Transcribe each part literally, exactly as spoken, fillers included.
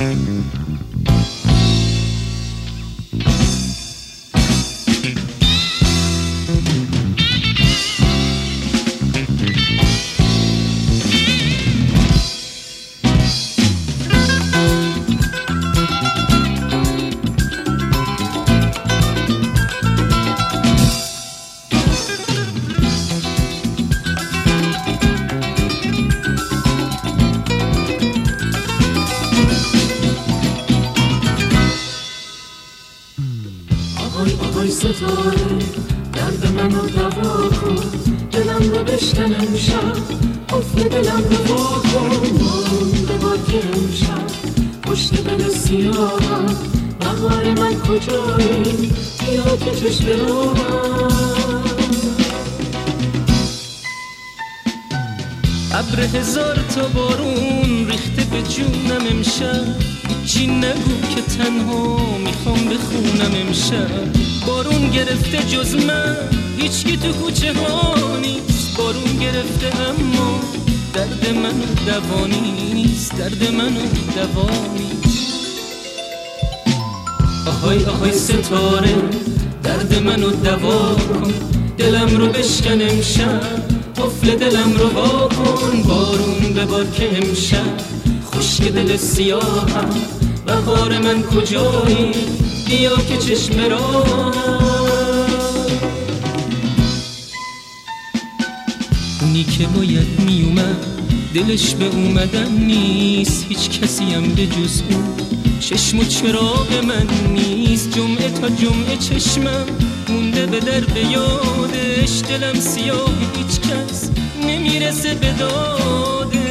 آهای ستاره درد منو دوا کن، دلم رو بشکن امشب، قفل دلم رو وا کن. بارون ببار که امشب پشت دل سیاهم، بهار من کجایی؟ بیا که چشم براهم. ابر هزار تا بارون ریخته به جونم امشب، هیچی نگو که تنها میخوام بخونم امشب. بارون گرفته جز من هیچکی تو کوچه ها نیست، بارون گرفته اما درد منو دوا نیست، درد منو دوا نیست. آهای آهای ستاره درد منو دوا کن، دلم رو بشکن امشب، قفل دلم رو وا کن. بارون ببار که امشب خشک دل سیاهم، بهار من کجایی؟ بیا که چشم راهم. اونی که باید میومد دلش به اومدن نیست، هیچ کسی هم به جز اون چشم و چراغ من نیست. جمعه تا جمعه چشمم مونده به در به یادش، دلم سیاه هیچ کس نمیرسه به داده.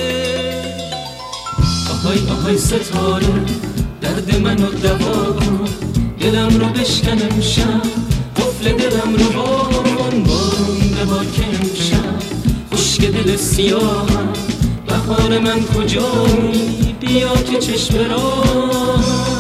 آهای آهای ستاره درد منو دوا کن، دلم رو بشکن امشب، قفل دلم رو وا کن. بارون ببار که امشب خشک دل سیاهم، بهار من کجایی؟ بیا که چشم راهم.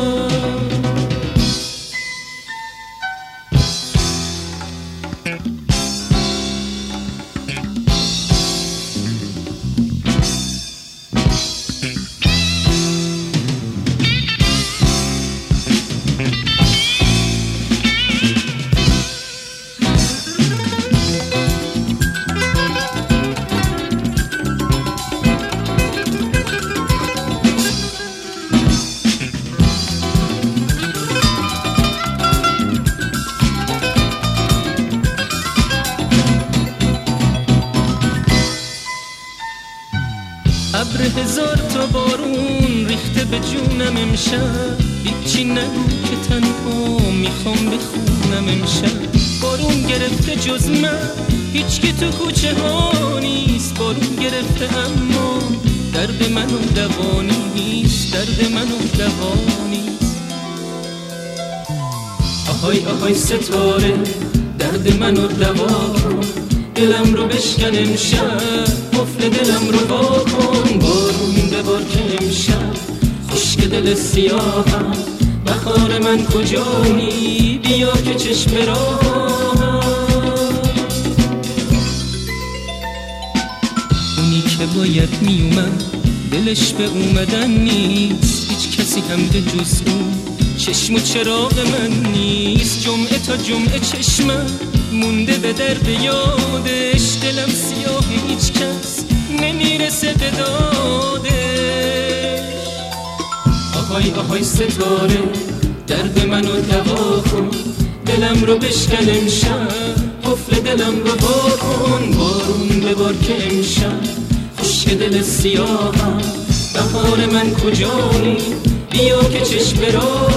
ابر هزار تا بارون ریخته به جونم امشب، هیچی نگو که تنها میخوام بخونم امشب. بارون گرفته جز من هیچکی تو کوچه ها نیست، بارون گرفته اما درد منو دوا نیست، درد منو دوا نیست. آهای آهای ستاره درد منو دوا کن، دلم رو بشکن امشب، قفل دلم رو وا کن. بارون ببار که امشب خشک دل سیاهم، بهار من کجایی؟ بیا که چشم راهم. اونی که باید میومد دلش به اومدن نیست، هیچ کسی هم به جز اون چشم و چراغ من نیست. جمعه تا جمعه چشمم مونده به در به یادش، دلم سیاه هیچ کس نمیرسه به دادش. آهای آهای ستاره درد منو دوا کن، دلم رو بشکن امشب، قفل دلم رو وا کن. بارون ببار که امشب خشک دل سیاهم، بهار من کجایی؟ بیا که چشم راهم.